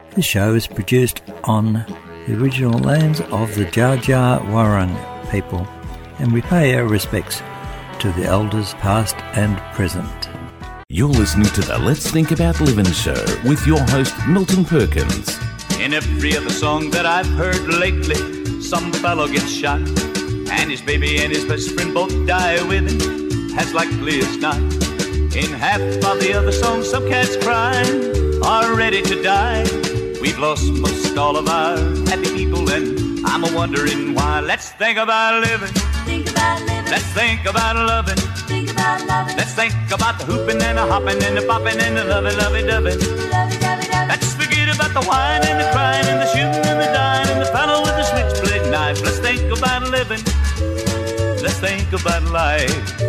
This show is produced on the original lands of the Dja Dja Wurrung people, and we pay our respects to the elders past and present. You're listening to the Let's Think About Living show with your host Milton Perkins. In every other song that I've heard lately, some fellow gets shot, and his baby and his best friend both die with him as likely as not. In half of the other songs, some cats crying are ready to die. We've lost most all of our happy people, and I'm a-wondering why. Let's think about living. Think about living. Let's think about loving. Think about loving. Let's think about the hooping and the hopping and the popping and the lovey-dovey. Let's forget about the whine and the crying and the shooting and the dying and the fellow with the switchblade knife. Let's think about living. Let's think about life.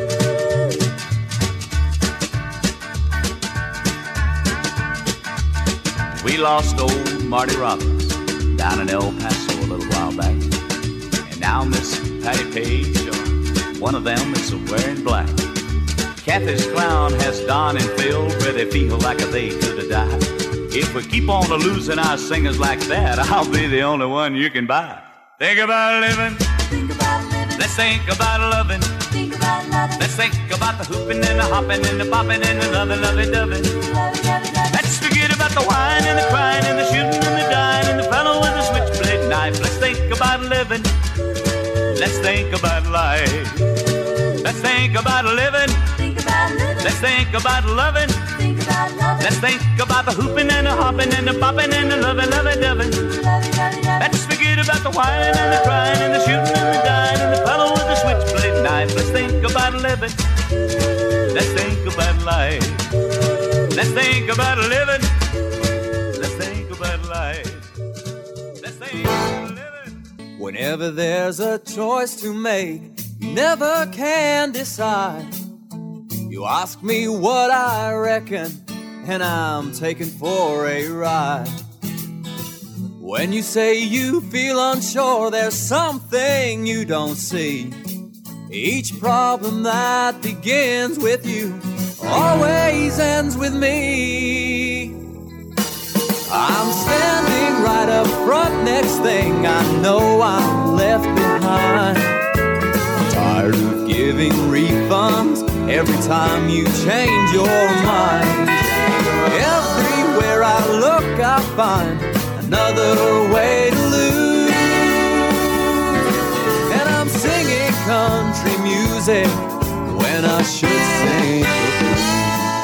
We lost old Marty Robbins down in El Paso a little while back. And now Miss Patty Page, one of them is wearing black. Kathy's clown has Don and Phil where they feel like they could have died. If we keep on losing our singers like that, I'll be the only one you can buy. Think about living. Think about living. Let's think about loving. Think about loving. Let's think about the hooping and the hopping and the popping and the lovey-dovey. Let's forget about the whine and the crying and the shooting and the dying and the fellow with the switchblade knife. Let's think about living. Let's think about life. Let's think about living. Think about living. Let's think about loving. Think about loving. Let's think about the hooping and the hopping and the popping and the lovey-dovey. Let's forget about the whining and the crying and the shooting and the dying and the fellow with the switchblade knife. Let's think about living. Let's think about life. Let's think about living. Let's think about life. Let's think about living. Whenever there's a choice to make, you never can decide. You ask me what I reckon, and I'm taken for a ride. When you say you feel unsure, there's something you don't see. Each problem that begins with you always ends with me. I'm standing right up front, next thing I know I'm left behind. I'm tired of giving refunds every time you change your mind. Everywhere I look I find another way to lose. And I'm singing country music when I should sing the blues.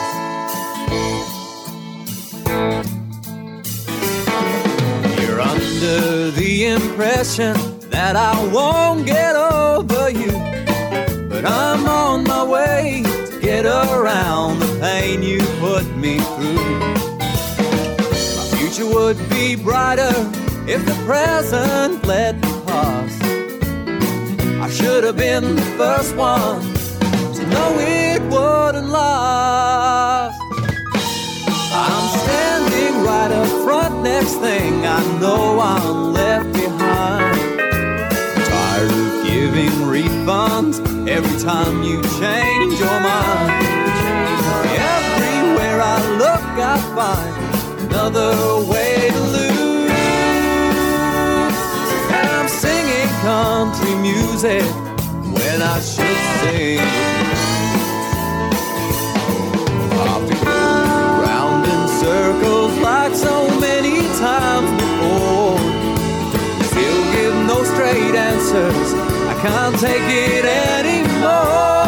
You're under the impression that I won't get over you, but I'm on my way to get around the pain you put me through. My future would be brighter if the present let me pass. I should have been the first one to know it wouldn't last. I'm standing right up front, next thing I know I'm left behind. Tired of giving refunds every time you change your mind. Everywhere I look I find another way to lose. And I'm singing country music when I should sing the blues. I've been going round in circles like so many times before. Still give no straight answers, I can't take it anymore.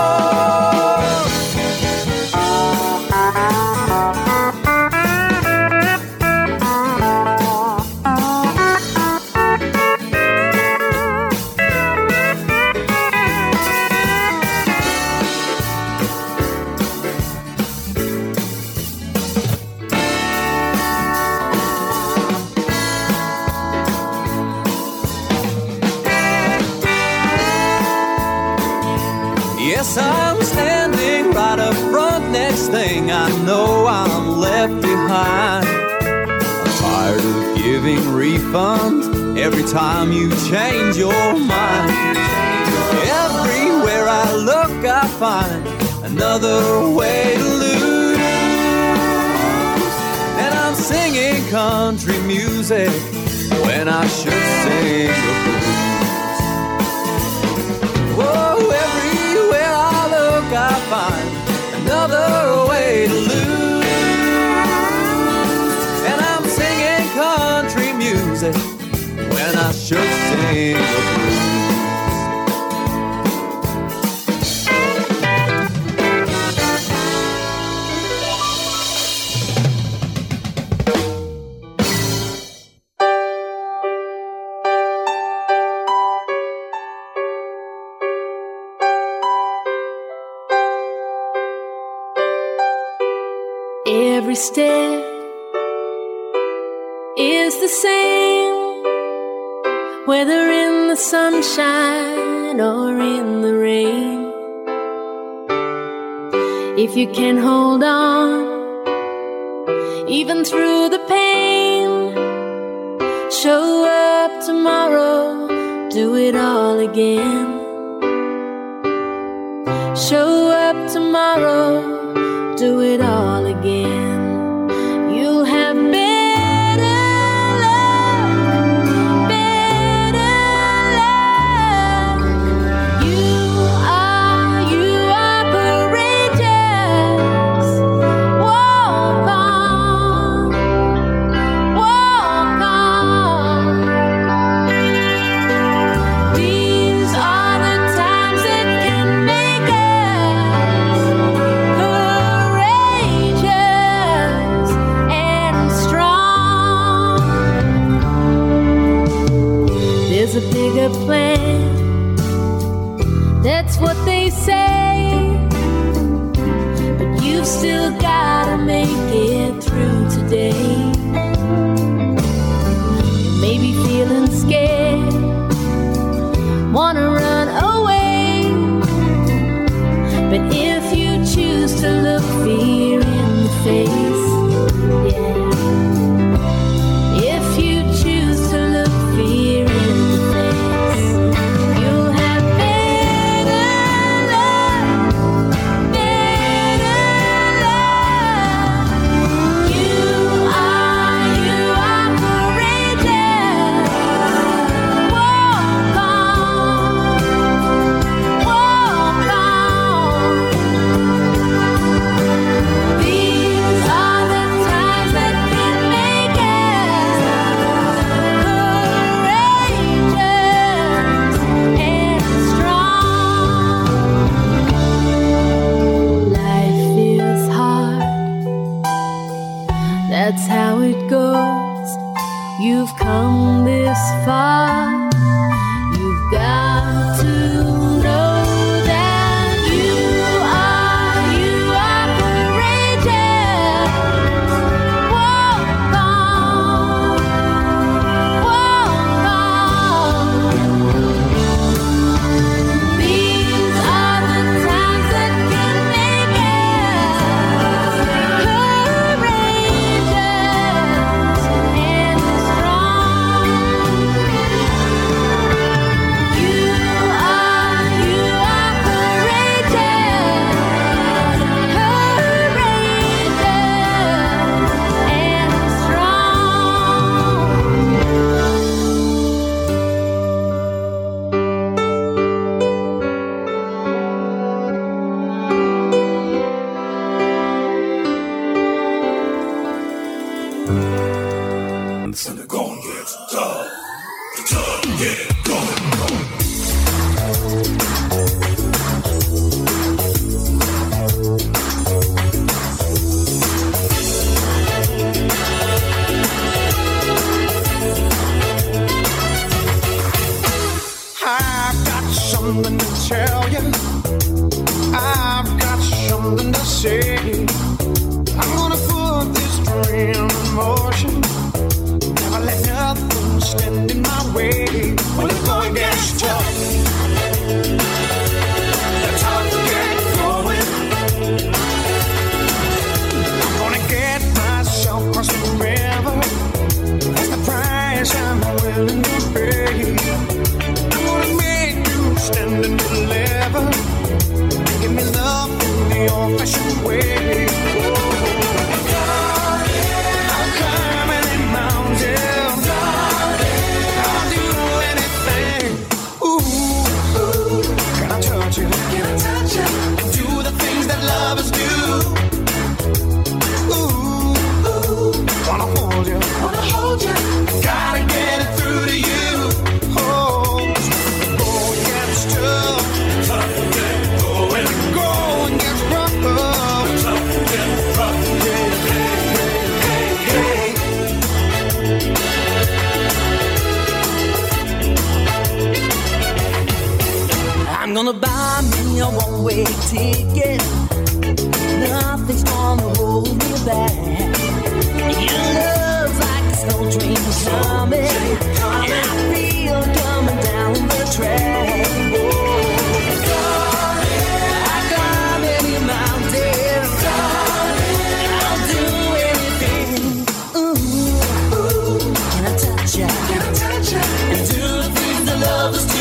Yes, I'm standing right up front, next thing I know I'm left behind. I'm tired of giving refunds every time you change your mind. Everywhere I look I find another way to lose. And I'm singing country music when I should sing the blues. Whoa, everywhere I look I find another way to lose. And I'm singing country music when I should sing the blues. Every step is the same, whether in the sunshine or in the rain. If you can hold on, even through the pain, show up tomorrow, do it all again. Show up tomorrow, do it all again. You'll have better luck, better luck. You are courageous. Walk on, walk on. These are the times that can make us courageous and strong. There's a bigger plan, that's what they say, but you've still gotta make it through today. You may be feeling scared, wanna run away, but if you choose to look fear in the face, yeah. If you choose to look fear in the face, you'll have better luck, better luck. You are courageous. Walk on, walk on. These are the times that can make us courageous and strong. Life is hard, that's how it goes. You've come this far, you've got to know that you are courageous. Walk on, walk on. These are the times that can make us courageous and strong. You are something to tell you. I've got something to say. I'm gonna put this dream in motion. Never let nothing stand in my way. When the going gets tough, the tough get going. I'm gonna get myself across the river. That's the price I'm willing to pay. I'm gonna make you stand and deliver. Give me love in the old-fashioned way. Oh, I'll hold you, wanna hold you. Gotta get it through to you. Oh, going gets tough, tough to get going. Going gets rough, tough to get rough. Hey, hey, hey, hey. I'm gonna buy me a one-way ticket. Nothing's gonna hold me back. Your love's like a snow dream coming, and I feel it coming down the track. Oh, I climb any mountain, and I'll do anything. Ooh, can I touch ya? Can I touch ya? And do the things that lovers do.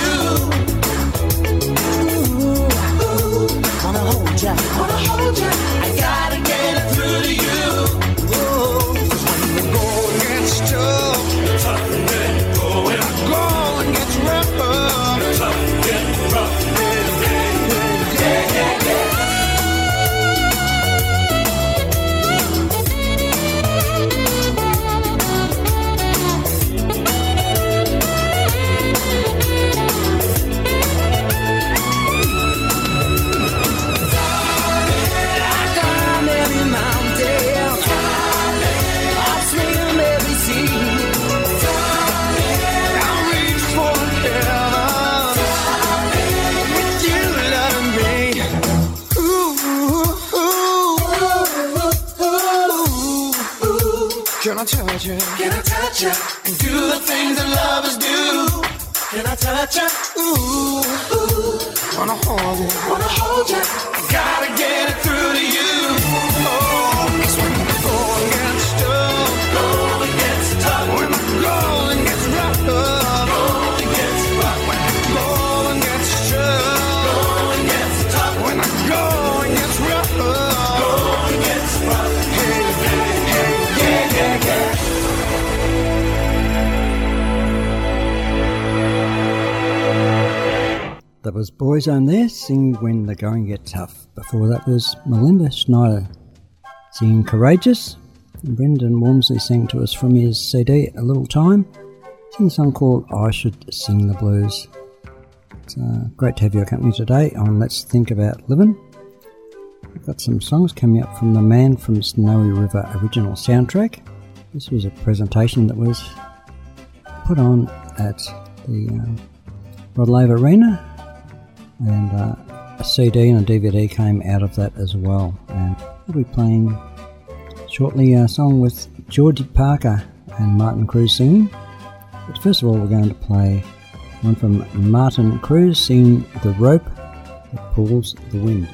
Wanna hold ya, wanna hold ya. I gotta get it through to you. Oh, when the going gets tough, tough to get going. Going gets rough, tough to get rough. Yeah, yeah, yeah. Can I touch you? Can I touch you? And do the things that lovers do. Can I touch you? Ooh, ooh. Wanna hold you? Wanna hold you? I gotta get it through to you. Oh, it's when the going gets tough. Going gets tough. When the going gets rough. Going gets rough. When the going gets tough. Going gets tough. When the going gets rough. Going gets rough. Hey, hey, hey, yeah, yeah, yeah. That was Boyzone there, singing When the Going Gets Tough. Before that was Melinda Schneider singing Courageous. And Brendan Walmsley sang to us from his CD A Little Time, singing a song called I Should Sing the Blues. It's great to have your company today on Let's Think About Living. I've got some songs coming up from the Man from Snowy River original soundtrack. This was a presentation that was put on at the Rod Laver Arena, and a CD and a DVD came out of that as well. And we'll be playing shortly a song with Georgie Parker and Martin Cruz singing. But first of all, we're going to play one from Martin Cruz singing The Rope That Pulls the Wind.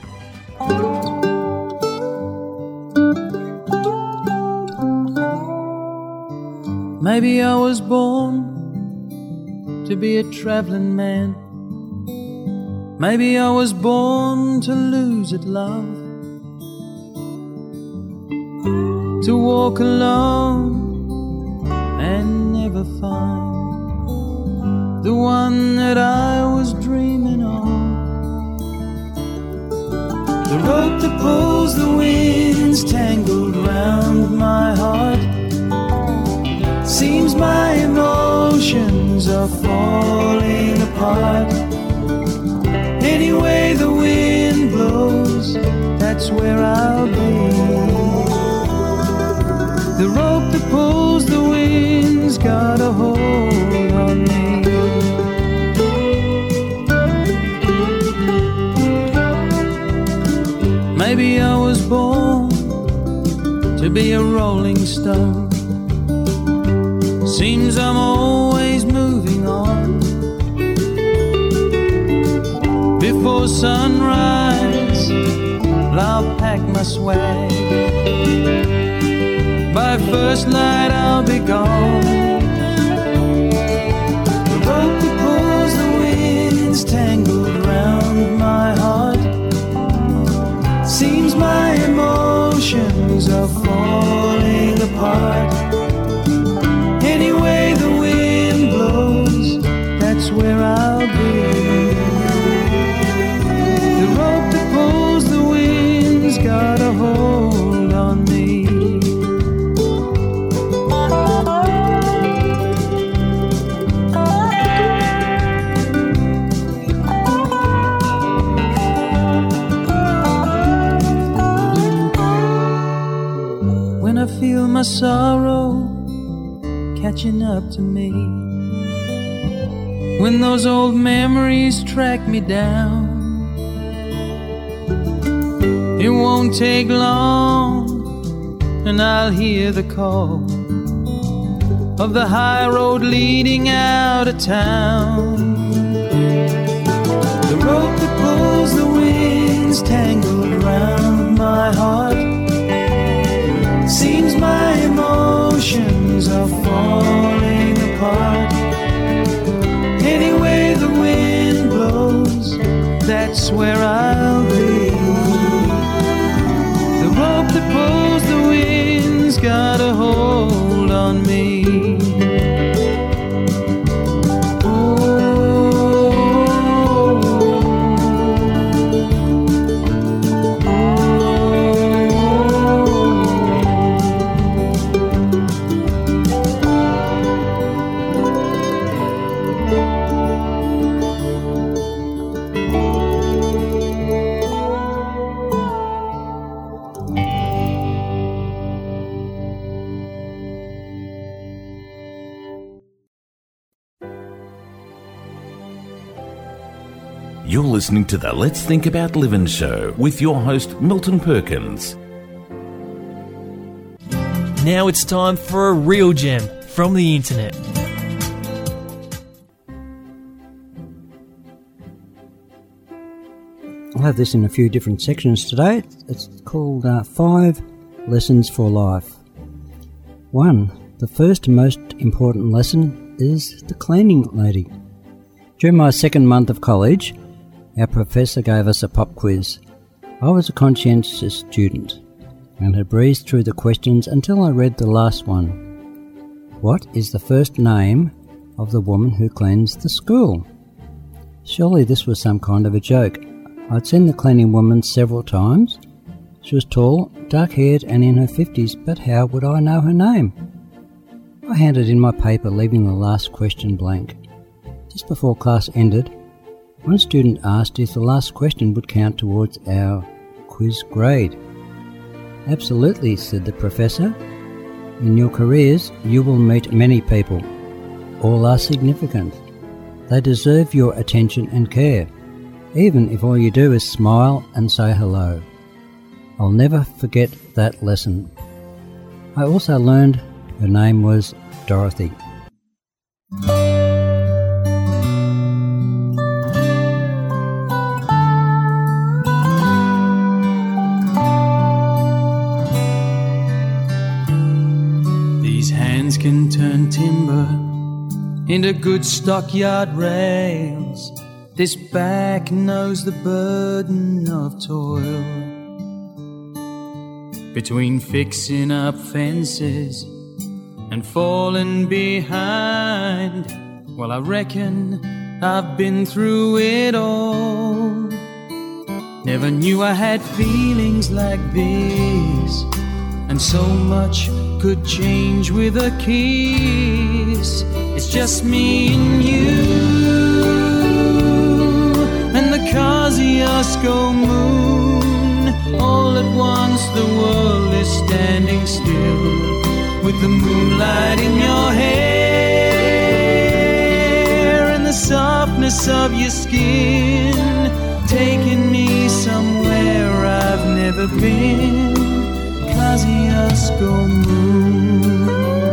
Maybe I was born to be a traveling man. Maybe I was born to lose at love, to walk alone and never find the one that I was dreaming of. The rope that pulls the wind's tangled round my heart. Seems my emotions are falling apart. Any way the wind blows, that's where I'll be. The rope that pulls the wind's got a hold on me. Maybe I was born to be a rolling stone. Seems I'm always moving on. Before sunrise, I'll pack my swag. By first light, I'll be gone. The rope that pulls the wind's tangled round my heart. Seems my emotions are falling apart. Any way the wind blows, that's where I'll be. The rope that pulls the wind's got a hold on me. sorrow catching up to me. When those old memories track me down, it won't take long and I'll hear the call of the high road leading out of town. The rope that pulls the winds tangled round my heart. Seems my emotions are falling apart. Any way the wind blows, that's where I'll be. The rope that pulls the wind's got a hold on me. You're listening to the Let's Think About Living show with your host, Milton Perkins. Now it's time for a real gem from the internet. I'll have this in a few different sections today. It's called 5 Lessons for Life. 1. The first and most important lesson is the cleaning lady. During my second month of college, our professor gave us a pop quiz. I was a conscientious student and had breezed through the questions until I read the last one. What is the first name of the woman who cleans the school? Surely this was some kind of a joke. I'd seen the cleaning woman several times. She was tall, dark-haired and in her 50s, but how would I know her name? I handed in my paper, leaving the last question blank. Just before class ended, one student asked if the last question would count towards our quiz grade. Absolutely, said the professor. In your careers, you will meet many people. All are significant. They deserve your attention and care, even if all you do is smile and say hello. I'll never forget that lesson. I also learned her name was Dorothy. Can turn timber into good stockyard rails. This back knows the burden of toil. Between fixing up fences and falling behind, well, I reckon I've been through it all. Never knew I had feelings like this, and so much could change with a kiss. It's just me and you and the Kosciuszko moon. All at once the world is standing still, with the moonlight in your hair and the softness of your skin, taking me somewhere I've never been. Kosciuszko moon.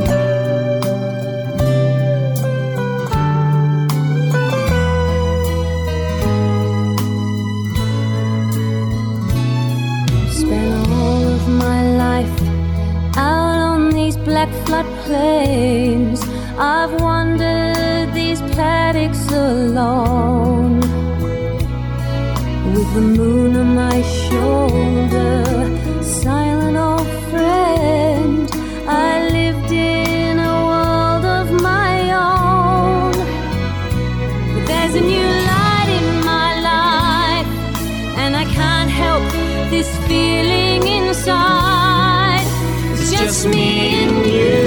Spent all of my life out on these black floodplains. I've wandered these paddocks alone, with the moon on my shoulder. Silent old friend, I lived in a world of my own. But there's a new light in my life, and I can't help this feeling inside. It's just me and you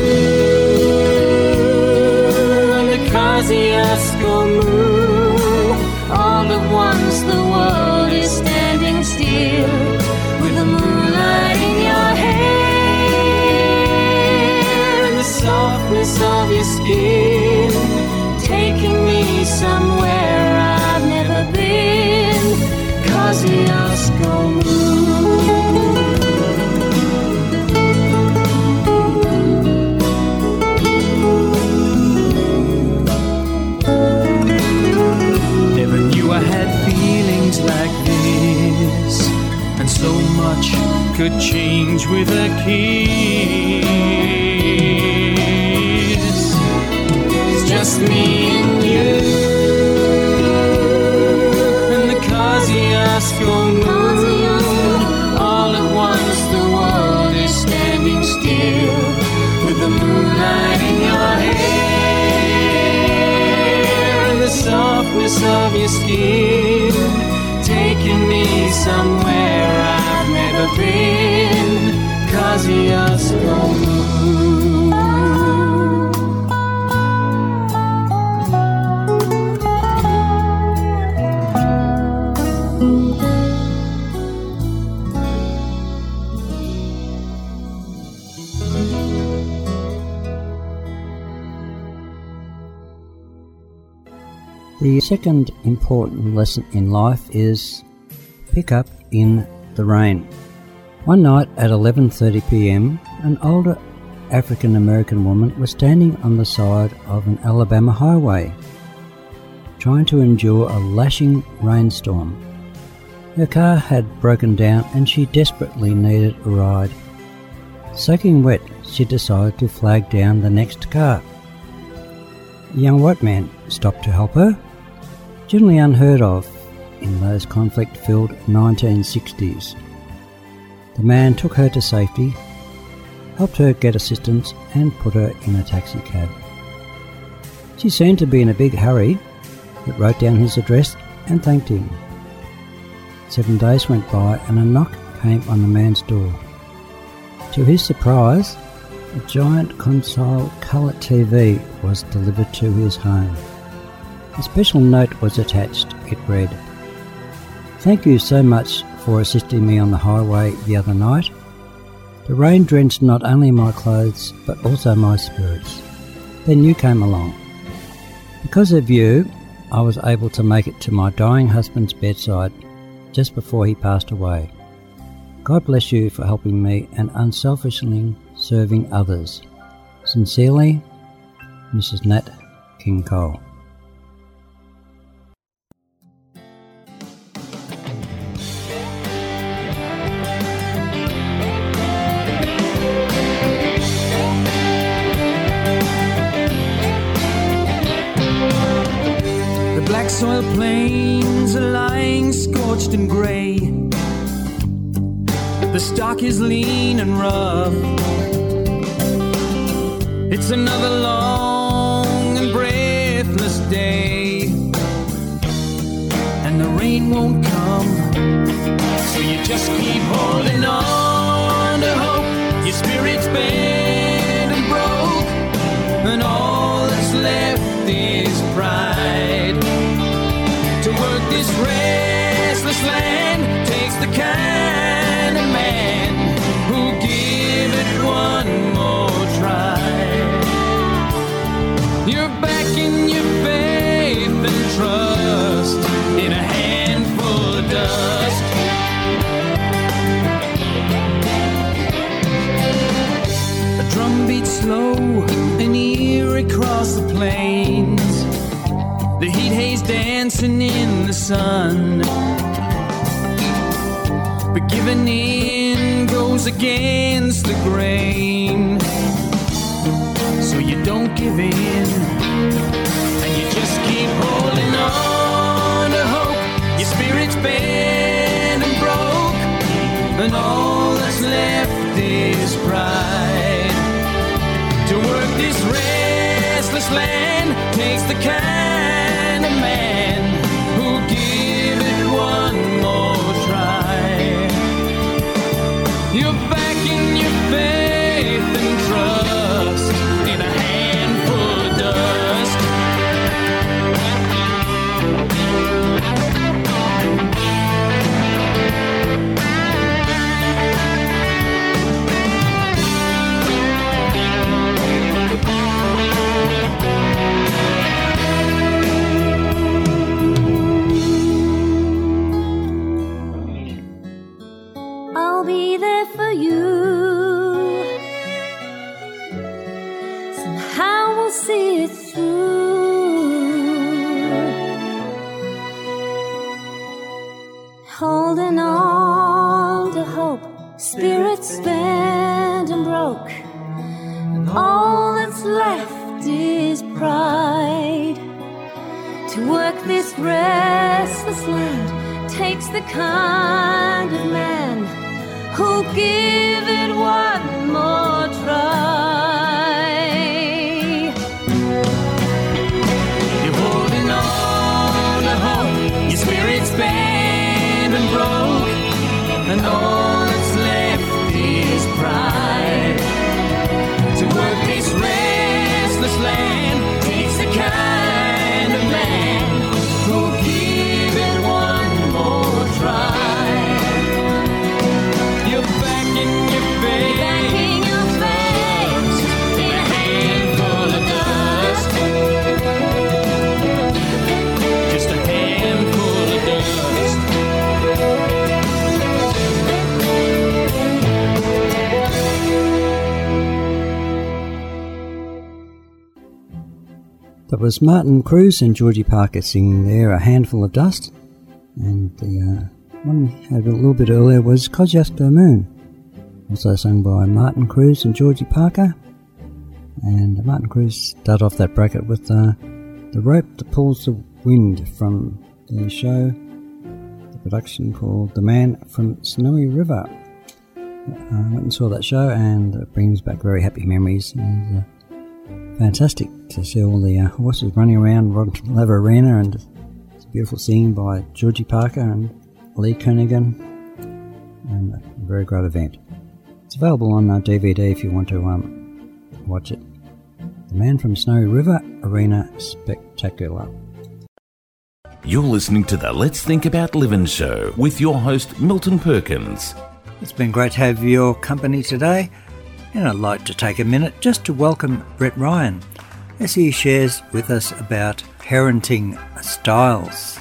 and the Kosciuszko moon. All at once the world is standing still, with the moonlight in your hair softness of your skin, taking me somewhere I've never been, Kosciuszko Moon. Never knew I had feelings like this, and so much could change with a kiss. It's just me and you, and the Kosciuszko Moon. All at once the world is standing still, with the moonlight in your hair, and the softness of your skin, taking me somewhere I've never been, Kosciuszko Moon. The second important lesson in life is pick up in the rain. One night at 11:30 p.m, an older African American woman was standing on the side of an Alabama highway, trying to endure a lashing rainstorm. Her car had broken down and she desperately needed a ride. Soaking wet, she decided to flag down the next car. A young white man stopped to help her, generally unheard of in those conflict-filled 1960s. The man took her to safety, helped her get assistance and put her in a taxi cab. She seemed to be in a big hurry, but wrote down his address and thanked him. 7 days went by and a knock came on the man's door. To his surprise, a giant console colour TV was delivered to his home. A special note was attached. It read, "Thank you so much for assisting me on the highway the other night. The rain drenched not only my clothes but also my spirits. Then you came along. Because of you, I was able to make it to my dying husband's bedside just before he passed away. God bless you for helping me and unselfishly serving others. Sincerely, Mrs. Nat King Cole." The black soil plains are lying scorched and grey. The stock is lean and rough. It's another long and breathless day, and the rain won't come. So you just keep holding on to hope. Your spirit's bent and broke, and all that's left is pride. To work this restless land takes the kind of man who'll give it one more try. You're back in your faith and trust in a handful of dust. A drum beats slow and eerie across the plains. The heat haze dancing in the sun. But giving in goes against the grain. So you don't give in, and you just keep holding on to hope. Your spirit's bent and broke, and all that's left is pride. To work this restless land takes the kind of man who'll give it one more try. You're back in your faith and trust in a handful of dust. see it through. Holding on to hope, spirits bent and broke, and all that's left is pride. To work this restless land takes the kind of man who'll give it one more try. You're holding on to hope, your spirit's bent and broke, and all that's left is pride. To work this restless land takes the kind of man who'll give it one more try. You're backing your face in a handful of dust. Just a handful of dust. That was Martin Cruz and Georgie Parker singing there, A Handful of Dust. And the one we had a little bit earlier was Kosciuszko Moon, also sung by Martin Cruz and Georgie Parker. And Martin Cruz started off that bracket with the rope that pulls the wind from the show, the production called The Man from Snowy River. I went and saw that show, and it brings back very happy memories. And fantastic to see all the horses running around Rod Laver Arena, and it's beautiful singing by Georgie Parker and Lee Kernaghan, and a very great event. It's available on DVD if you want to watch it. The Man from Snowy River Arena Spectacular. You're listening to the Let's Think About Living show with your host Milton Perkins. It's been great to have your company today, and I'd like to take a minute just to welcome Brett Ryan as he shares with us about parenting styles.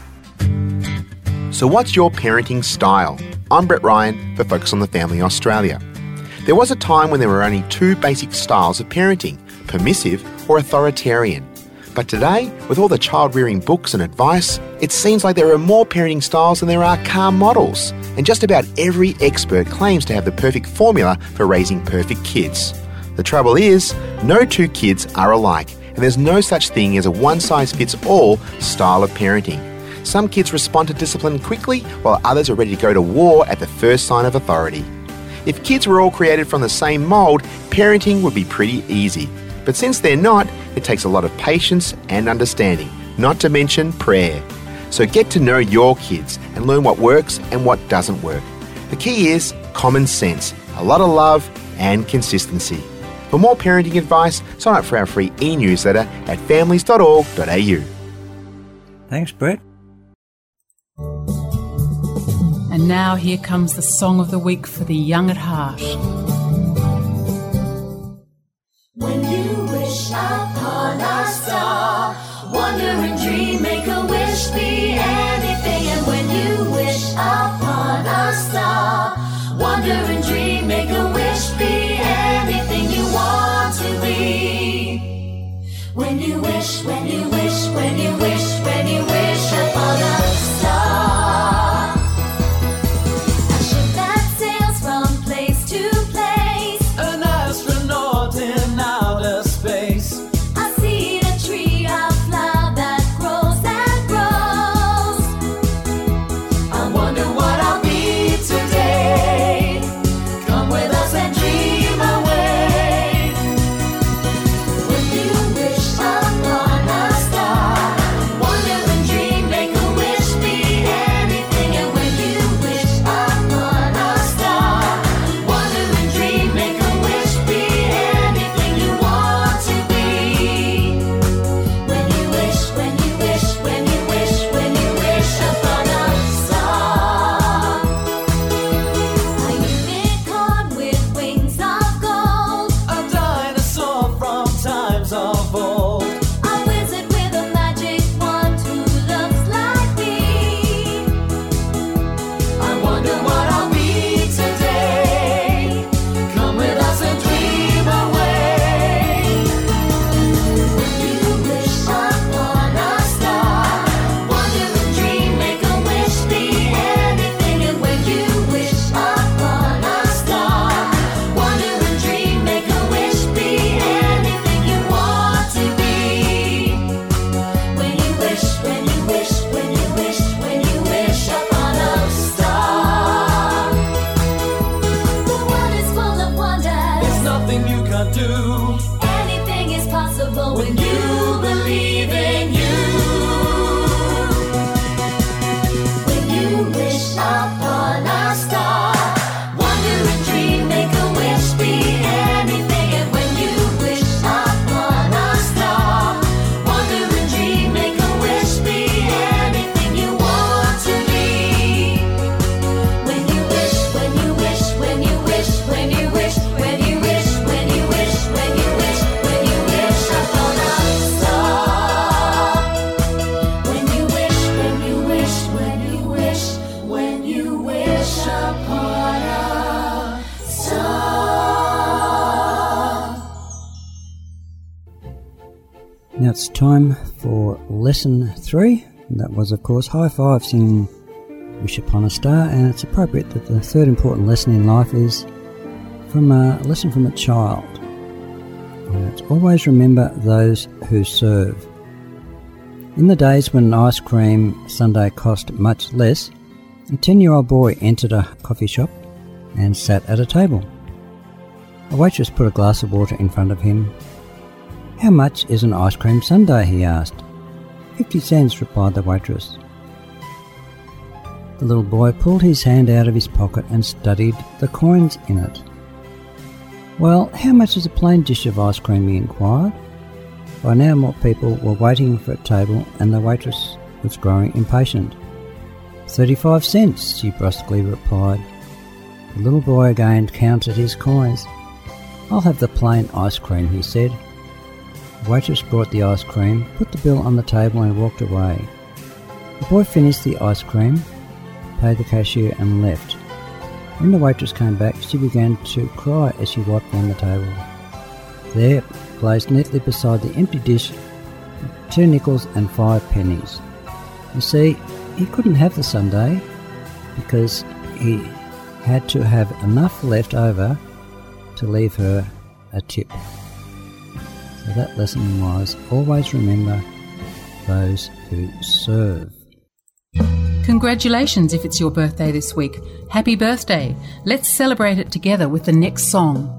So what's your parenting style? I'm Brett Ryan for Focus on the Family Australia. There was a time when there were only two basic styles of parenting, permissive or authoritarian. But today, with all the child-rearing books and advice, it seems like there are more parenting styles than there are car models. And just about every expert claims to have the perfect formula for raising perfect kids. The trouble is, no two kids are alike, and there's no such thing as a one-size-fits-all style of parenting. Some kids respond to discipline quickly, while others are ready to go to war at the first sign of authority. If kids were all created from the same mould, parenting would be pretty easy. But since they're not, it takes a lot of patience and understanding, not to mention prayer. So get to know your kids and learn what works and what doesn't work. The key is common sense, a lot of love and consistency. For more parenting advice, sign up for our free e-newsletter at families.org.au. Thanks, Brett. And now here comes the song of the week for the young at heart. When you wish upon a star, wonder and dream, make a wish, be anything. And when you wish upon a star, wonder and dream, make a wish, be anything you want to be. When you wish, when you wish, when you wish, when you wish upon a star. A ship that sails from place to place, An astronaut in outer space. I see a tree, a flower that grows and grows. I wonder what I'll be today. Come with us and dream away. When you wish upon a star, wonder and dream, make a wish, be anything. And when you wish upon a star, wonder and dream, make a wish, be anything you want to be. When you wish, when you wish, when you wish, when you wish upon a star. A unicorn with wings of gold, A dinosaur from times of old. a wizard with a magic wand who looks like me. I wonder what I'll be today. Come with us and dream away. When when you believe in you. When you wish upon a star, wonder and dream, make a wish, be anything. And when you wish upon a star, wonder and dream, make a wish, be anything you want to be. When you wish, when you wish, when you wish, when you wish, when you wish, when you wish, when you wish, when you wish upon a star. When you wish, when you wish, when you wish, when you wish upon a star. Now it's time for lesson 3. That was, of course, High Five singing Wish Upon a Star, and it's appropriate that the third important lesson in life is from a lesson from a child. And it's always remember those who serve. In the days when an ice cream sundae cost much less, a 10-year-old boy entered a coffee shop and sat at a table. A waitress put a glass of water in front of him. "How much is an ice cream sundae?" he asked. 50 cents, replied the waitress. The little boy pulled his hand out of his pocket and studied the coins in it. "Well, how much is a plain dish of ice cream?" he inquired. By now more people were waiting for a table and the waitress was growing impatient. 35 cents, she brusquely replied. The little boy again counted his coins. "I'll have the plain ice cream," he said. The waitress brought the ice cream, put the bill on the table and walked away. The boy finished the ice cream, paid the cashier and left. When the waitress came back, she began to cry as she wiped down the table. There, placed neatly beside the empty dish, 2 nickels and 5 pennies. You see, he couldn't have the sundae because he had to have enough left over to leave her a tip. So that lesson was, always remember those who serve. Congratulations if it's your birthday this week. Happy birthday. Let's celebrate it together with the next song.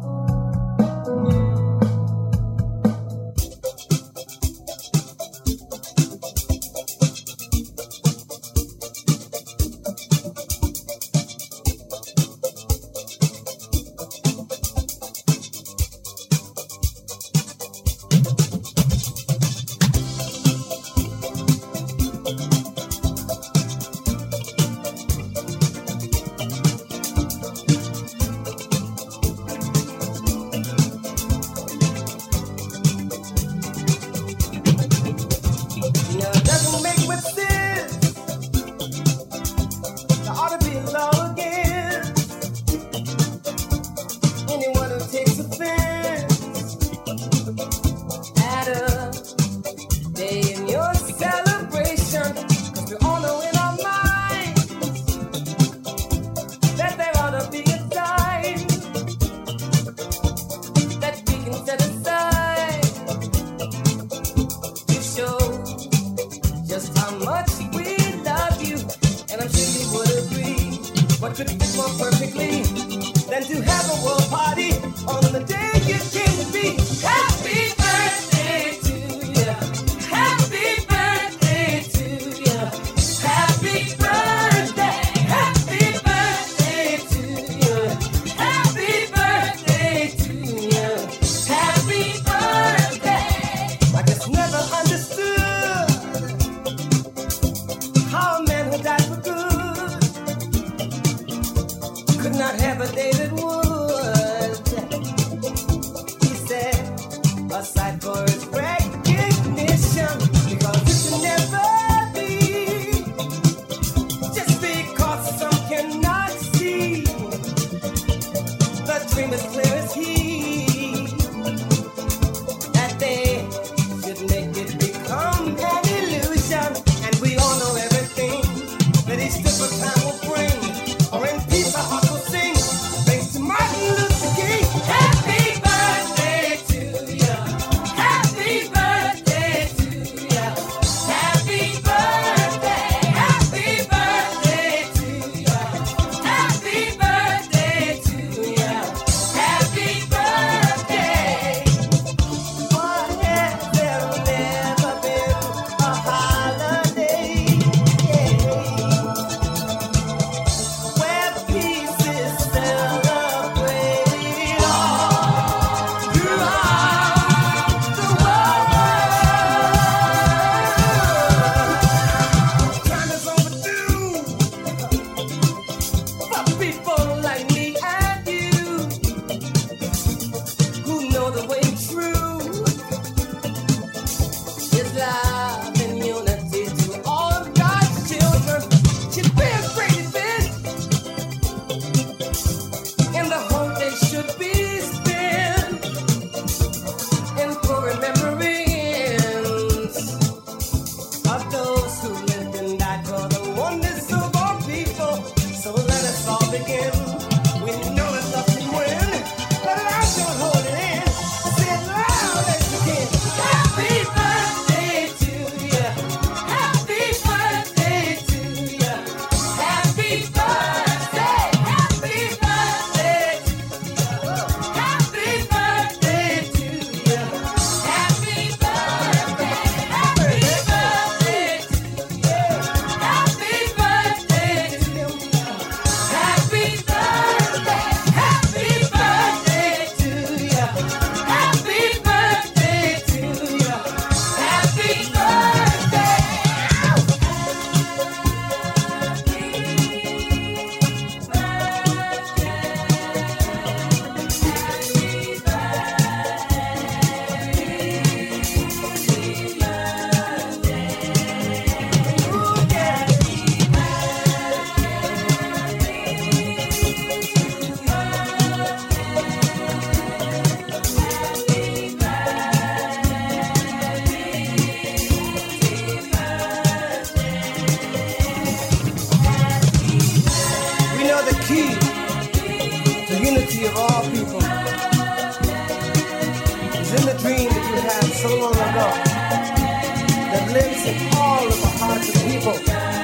so long ago that lives in all of the hearts of people.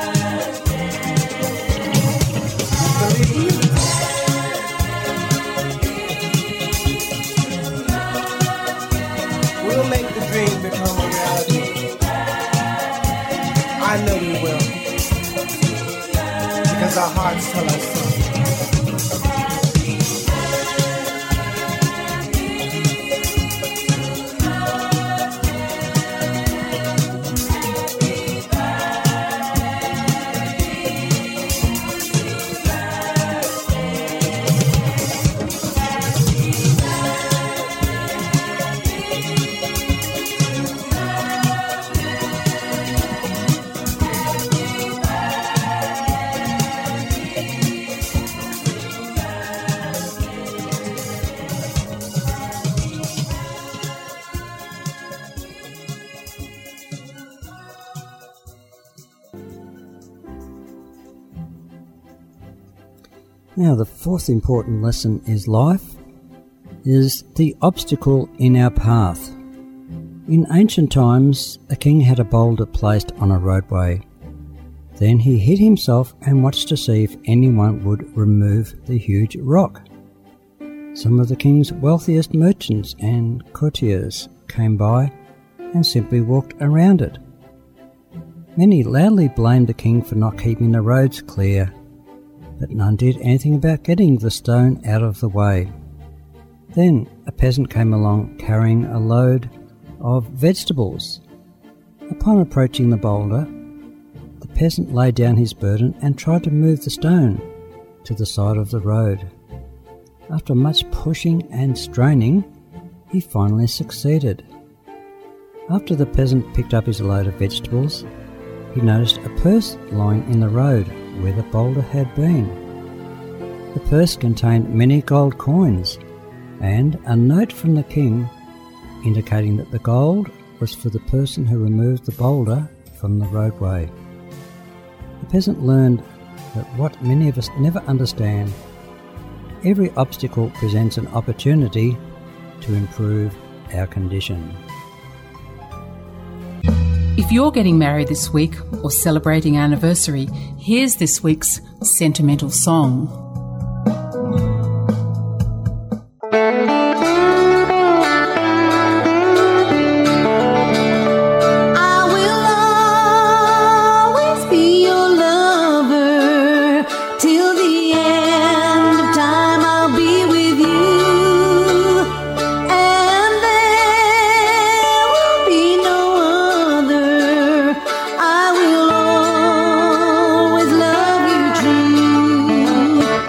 Believe. We'll make the dream become a reality. I know we will. Because our hearts tell us so. Now, the fourth important lesson is life is the obstacle in our path. In ancient times, a king had a boulder placed on a roadway. Then he hid himself and watched to see if anyone would remove the huge rock. Some of the king's wealthiest merchants and courtiers came by and simply walked around it. Many loudly blamed the king for not keeping the roads clear, but none did anything about getting the stone out of the way. Then a peasant came along carrying a load of vegetables. Upon approaching the boulder, the peasant laid down his burden and tried to move the stone to the side of the road. After much pushing and straining, he finally succeeded. After the peasant picked up his load of vegetables, he noticed a purse lying in the road where the boulder had been. The purse contained many gold coins and a note from the king indicating that the gold was for the person who removed the boulder from the roadway. The peasant learned that what many of us never understand, every obstacle presents an opportunity to improve our condition. If you're getting married this week or celebrating an anniversary, here's this week's sentimental song. I will always be your lover till the end of time. I'll be with you, and there will be no other. I will always love you true.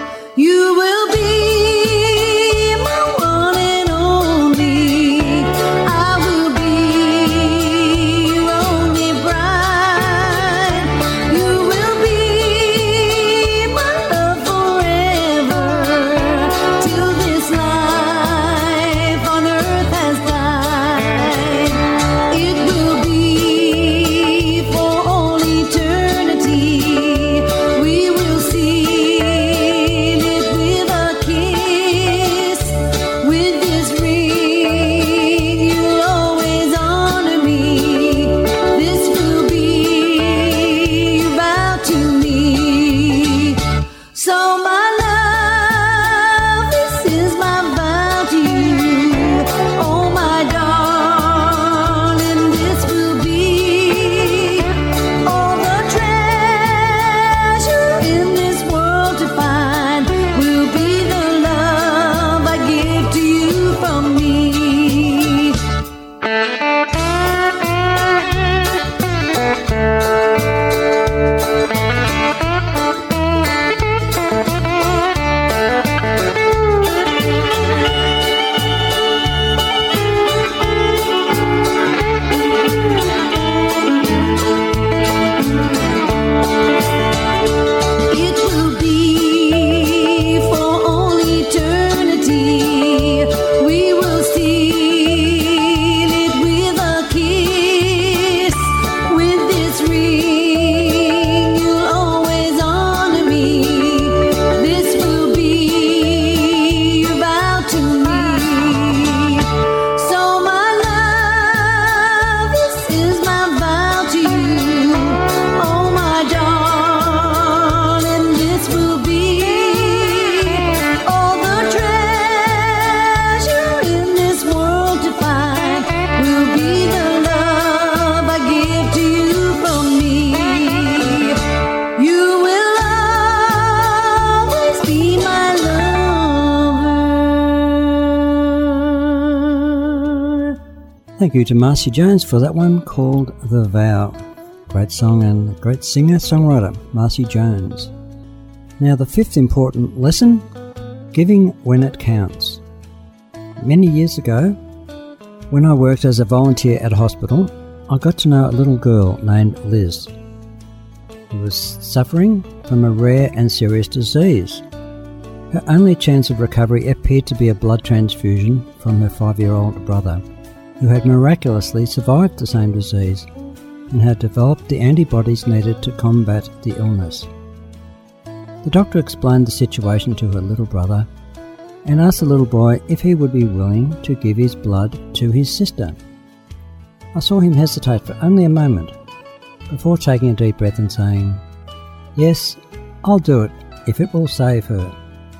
Thank you to Marcy Jones for that one called The Vow. Great song and great singer-songwriter, Marcy Jones. Now the fifth important lesson, giving when it counts. Many years ago, when I worked as a volunteer at a hospital, I got to know a little girl named Liz, who was suffering from a rare and serious disease. Her only chance of recovery appeared to be a blood transfusion from her 5-year-old brother, who had miraculously survived the same disease and had developed the antibodies needed to combat the illness. The doctor explained the situation to her little brother and asked the little boy if he would be willing to give his blood to his sister. I saw him hesitate for only a moment before taking a deep breath and saying, "Yes, I'll do it if it will save her."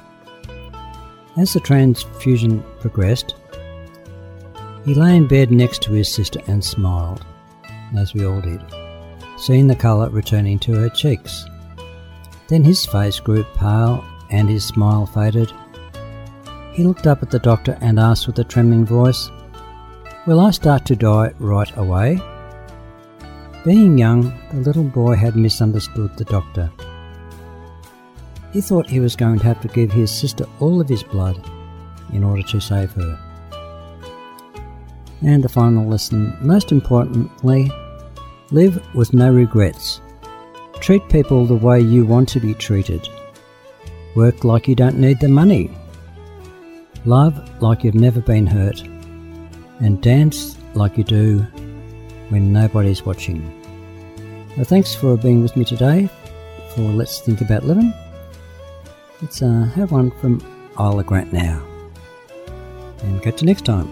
As the transfusion progressed, he lay in bed next to his sister and smiled, as we all did, seeing the colour returning to her cheeks. Then his face grew pale and his smile faded. He looked up at the doctor and asked with a trembling voice, "Will I start to die right away?" Being young, the little boy had misunderstood the doctor. He thought he was going to have to give his sister all of his blood in order to save her. And the final lesson, most importantly, live with no regrets. Treat people the way you want to be treated. Work like you don't need the money. Love like you've never been hurt. And dance like you do when nobody's watching. So thanks for being with me today for Let's Think About Living. Let's have one from Isla Grant now. And catch you next time.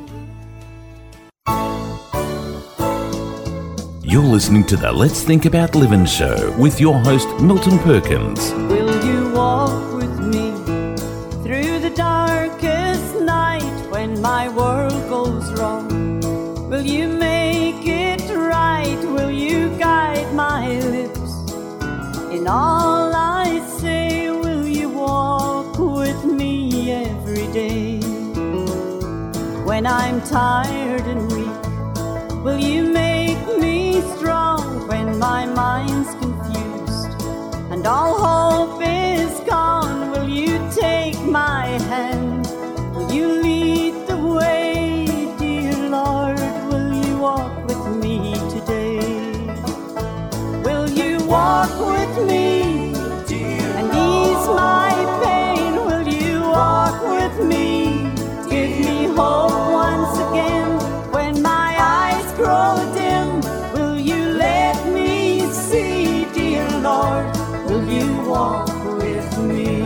You're listening to the Let's Think About Living show with your host Milton Perkins. Will you walk with me through the darkest night when my world goes wrong? Will you make it right? Will you guide my lips in all I say? Will you walk with me every day? When I'm tired and weak, will you make me strong when my mind's confused and all hope is gone? Will you take my hand? Will you lead the way, dear Lord? Will you walk with me today? Will you walk with me and ease my pain? Will you walk with me? Give me hope once again when my eyes grow dim. Will you let me see, dear Lord? Will you walk with me?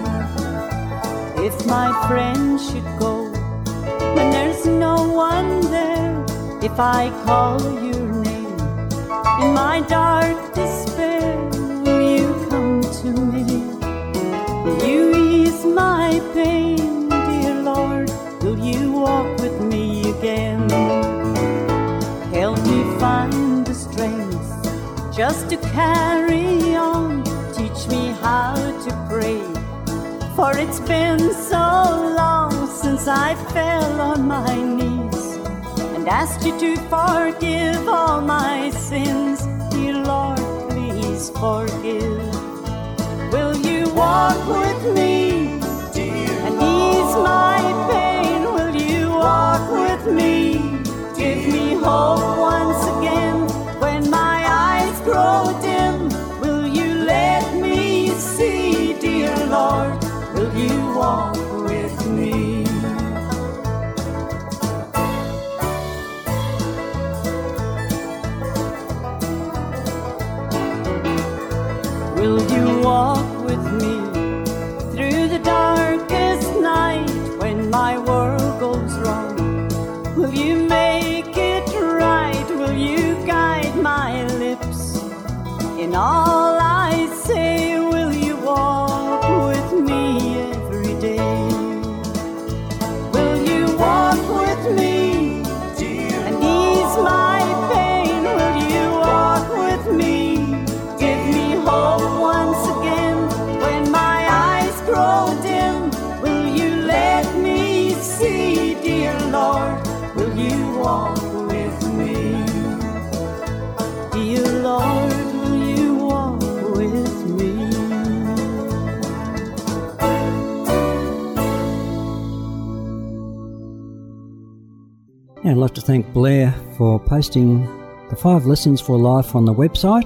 If my friend should go when there's no one there, if I call your name in my dark despair, will you come to me? Will you ease my pain, dear Lord? Will you walk with me again? Help me find the strength just to carry on. Teach me how to pray, for it's been so long since I fell on my knees and asked you to forgive all my sins. Dear Lord, please forgive. Will you walk with me and ease my pain? Will you walk with me? Give me hope once again when my eyes grow dim. Will you let me see, dear Lord? Will you walk with me? Will you walk with me through the darkest night when my world goes wrong? Will you make it right? Will you guide my lips in all I say? Will you walk with me every day? Will you walk with me and ease my pain? Will you walk with me? Give me hope once again when my eyes grow dim. Will you let me see, dear Lord? Will you walk with me? I'd like to thank Blair for posting the 5 lessons for life on the website.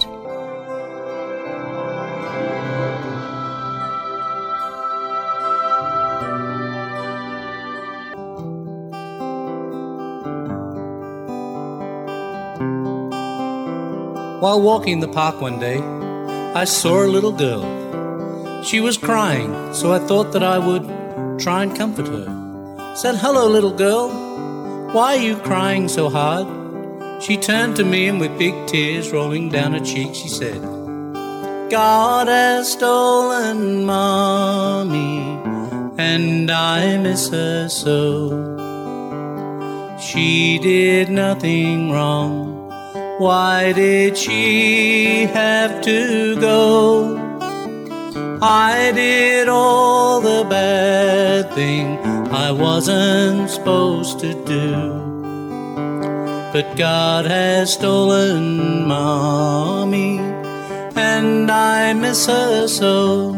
While walking the park one day, I saw a little girl. She was crying, so I thought that I would try and comfort her. Said, "Hello, little girl. Why are you crying so hard?" She turned to me and with big tears rolling down her cheek, she said, "God has stolen Mommy, and I miss her so. She did nothing wrong. Why did she have to go? I did all the bad thing I wasn't supposed to do. But God has stolen Mommy, and I miss her so."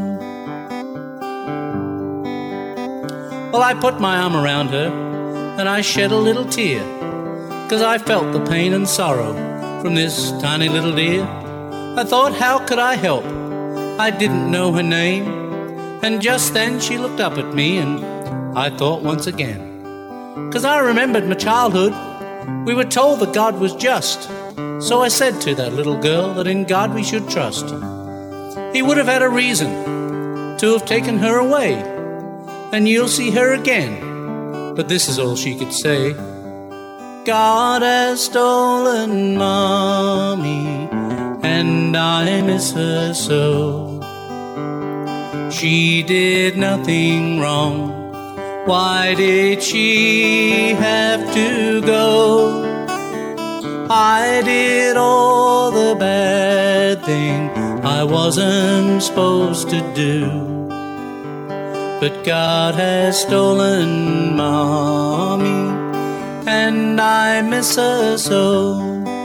Well, I put my arm around her, and I shed a little tear, 'cause I felt the pain and sorrow from this tiny little dear. I thought, how could I help? I didn't know her name, and just then she looked up at me, and I thought once again. 'Cause I remembered my childhood. We were told that God was just, so I said to that little girl that in God we should trust. He would have had a reason to have taken her away, and you'll see her again. But this is all she could say. God has stolen Mommy, and I miss her so. She did nothing wrong. Why did she have to go? I did all the bad thing I wasn't supposed to do. But God has stolen Mommy, and I miss her so.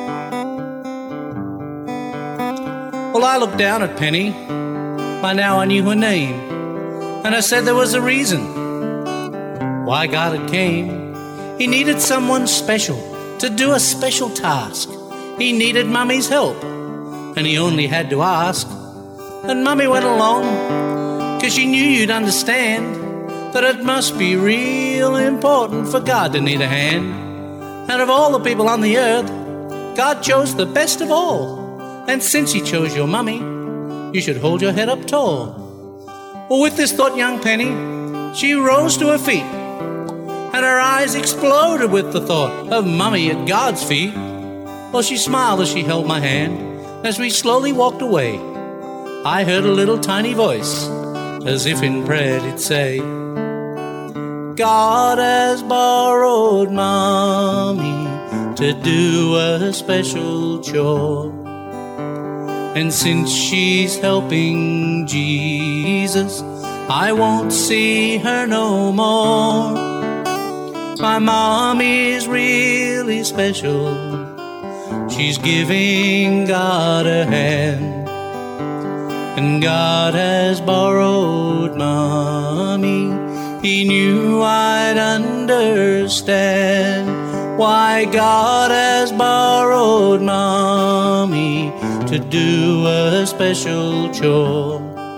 Well, I looked down at Penny. By now I knew her name, and I said there was a reason why God had came. He needed someone special to do a special task. He needed Mummy's help, and he only had to ask. And Mummy went along, 'cause she knew you'd understand that it must be real important for God to need a hand. And of all the people on the earth, God chose the best of all. And since he chose your Mummy, you should hold your head up tall. Well, with this thought, young Penny, she rose to her feet, and her eyes exploded with the thought of Mummy at God's feet. Well, she smiled as she held my hand. As we slowly walked away, I heard a little tiny voice, as if in prayer it'd say, God has borrowed Mommy to do a special chore. And since she's helping Jesus, I won't see her no more. My Mommy's really special. She's giving God a hand. And God has borrowed Mommy. He knew I'd understand why God has borrowed Mommy to do a special chore.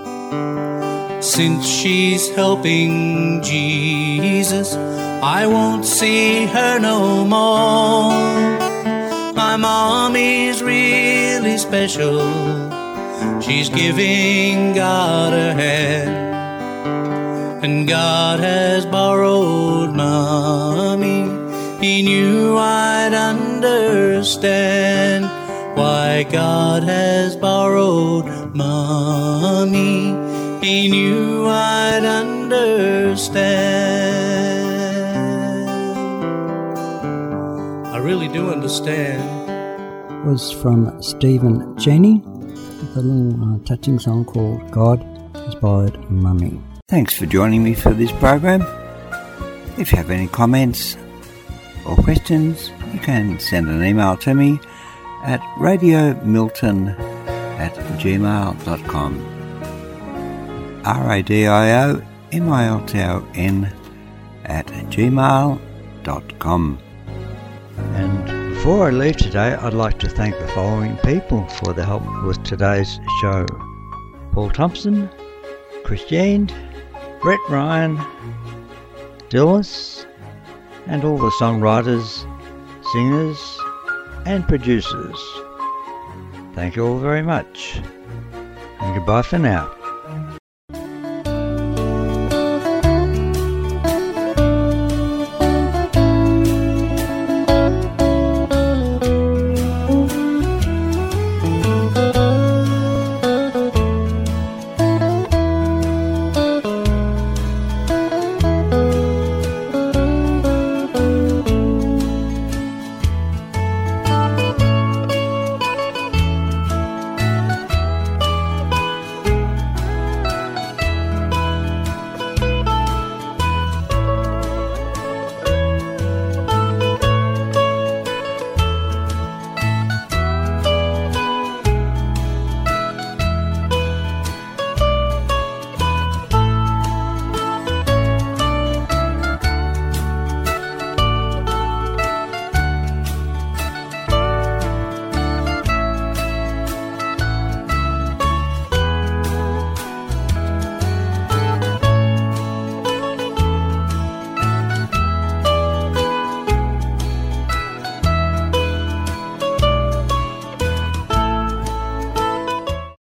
Since she's helping Jesus, I won't see her no more. My Mommy's really special. She's giving God a hand. And God has borrowed Mommy. He knew I'd understand why God has borrowed Mommy. He knew I'd understand. I really do understand. Was from Stephen Jenny, with a little touching song called God has borrowed Mummy. Thanks for joining me for this program. If you have any comments or questions, you can send an email to me at radiomilton@gmail.com. RADIOMILTON@gmail.com. Before I leave today, I'd like to thank the following people for their help with today's show: Paul Thompson, Christine, Brett Ryan, Dillis, and all the songwriters, singers, and producers. Thank you all very much, and goodbye for now.